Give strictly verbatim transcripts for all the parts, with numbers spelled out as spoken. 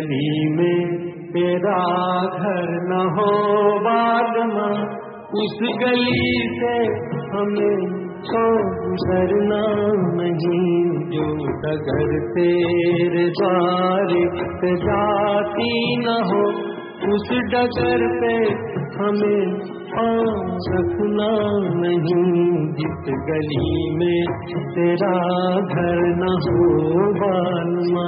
गली में तेरा घर न हो बालमा, उस गली से हमें तो गुजरना नहीं। जो डगर तेरे द्वार पे जाती न हो, उस डगर पे हमें पाँव रखना नहीं। जिस गली में तेरा घर न हो बालमा।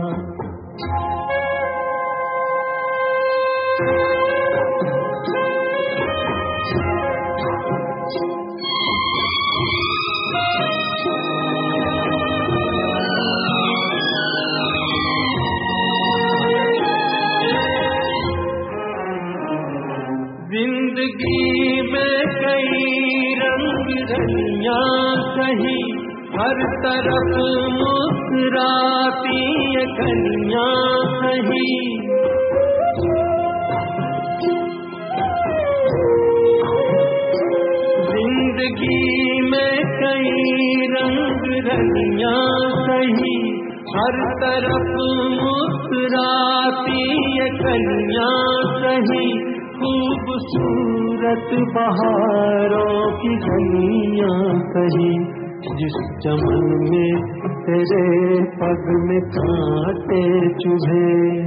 जिंदगी में कई रंग रंगियां सही, हर तरफ मुस्कुराती ये कलियां सही। जिंदगी में कई रंग रंगियां सही, हर तरफ मुस्कुराती ये कलियां सही। खूबसूरत बहारों की गलियां कही, जिस चमन में तेरे पग में कांटे चुभे।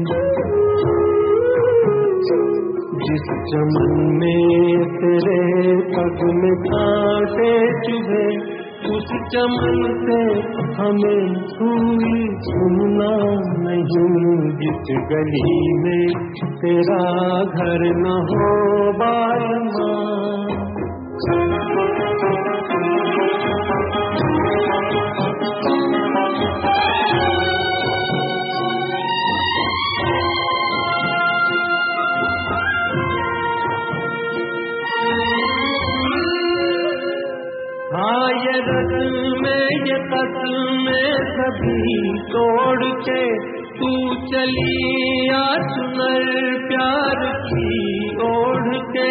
जिस चमन में तेरे पग में कांटे चुभे, उस चमन से हमें फूल चुनना नहीं। जिस गली में तेरा घर न हो बालमा। हाँ ये रस्म में ये कसम में सभी तोड़ के तू चली आ सुनर प्यार की ओढ़ के।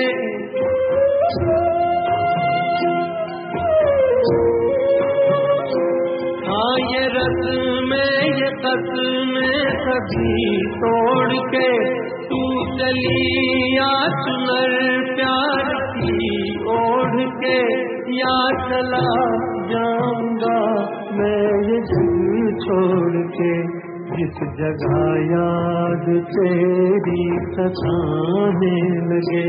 हाँ ये रस्म में ये कसम में सभी तोड़ के तू चली आ सुनर प्यार की ओढ़ के। या चला जाऊंगा मैं ये दिल छोड़ के, जिस जगह याद तेरी सताने लगे।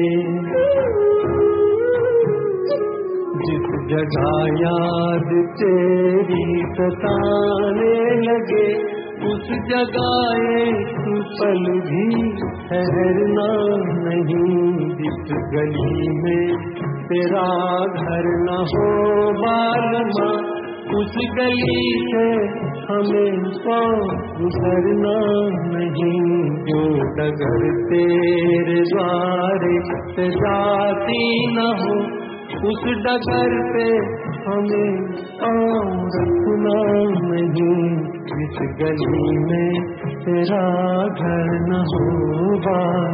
जिस जगह याद तेरी सताने लगे, उस जगह एक पल भी ठहरना नहीं। जिस गली में तेरा घर न हो बालमा, उस गली से हमें तो गुजरना नहीं। जो डगर तेरे द्वार से जाती न हो, उस डगर पे हमें पाँव रखना नहीं। इस गली में तेरा घर न हो बालमा।